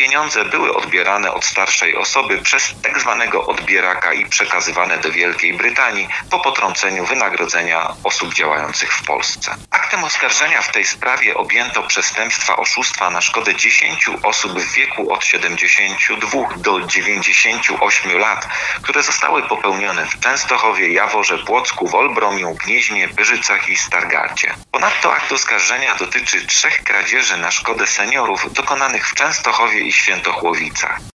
pieniądze były odbierane od starszej osoby przez tzw. odbieraka i przekazywane do Wielkiej Brytanii po potrąceniu wynagrodzenia osób działających w Polsce. Aktem oskarżenia w tej sprawie objęto przestępstwa oszustwa na szkodę 10 osób w wieku od 72 do 98 lat, które zostały popełnione w Częstochowie, Jaworze, Płocku, Wolbromiu, Gnieźnie, Pyrzycach i Stargardzie. Ponadto akt oskarżenia dotyczy 3 kradzieży na szkodę seniorów dokonanych w Częstochowie i Świętochłowicach.